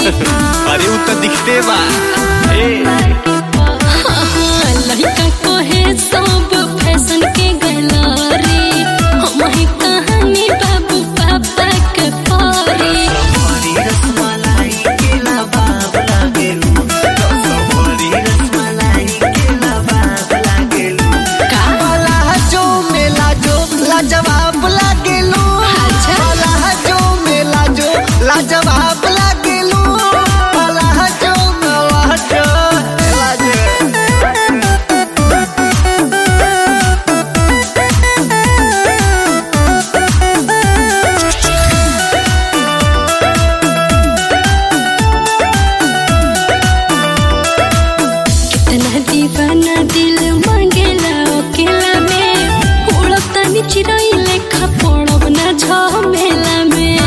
अरे वो तो दिखते बा लड़का कोहे सब फैशन के गैलरी हम ही कहानी बाबू पापा के परी जवाब लागेलू जो मेला जो लाजवाब लागेलू जो मेला जो कितना दीवाना दिल मांगेला अकेला में उड़तानी चिड़ै लेखा पड़ब ना झमेला में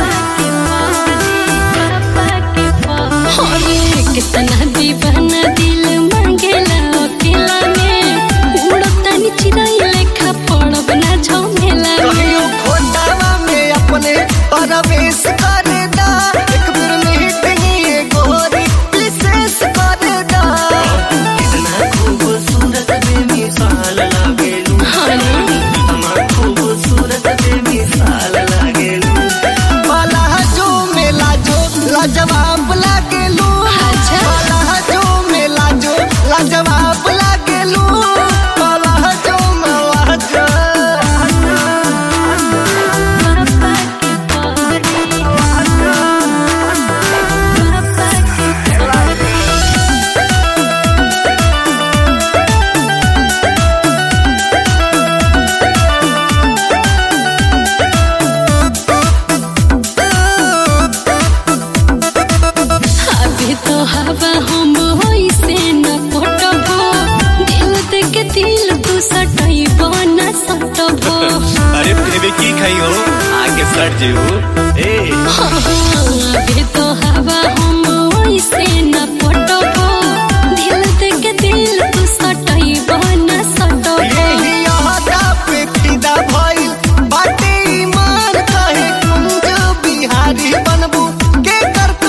अरे कितना दीवाना दिल मांगेला अकेला में उड़तानी चिड़ै लेखा पड़ब ना झमेला कहियो खोटावा में अपने परवेश करे दा एक बेर मीटिंग ये गोरी विशेष करे दा कितना खूबसूरत बेमिसाल लागेलू खूबसूरत बेमिसाल लागेलू जो मेला जो लाजवाब लागेलू जो मेला जो लाजवाब लागेलू जो मेला जो तो हवा हम होइसे न पटबो दिल देके दिल तू सटइबो न सटबो अरे बेबी की खाई हो आगे सट जेऊ अभी तो हवा हम होइसे न पटबो दिल देके दिल तू सटइबो न सटबो यही यादा पे फिदा भइल बाटे ईमान कहे कुंज बिहारी बनबू के कर तू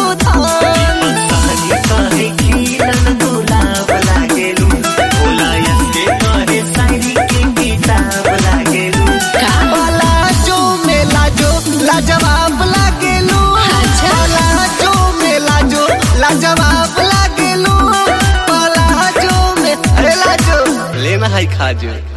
लाजवाब लागेलू जो मेला जो लाजवाब लागेलू जो मेला जो लेना है खा जो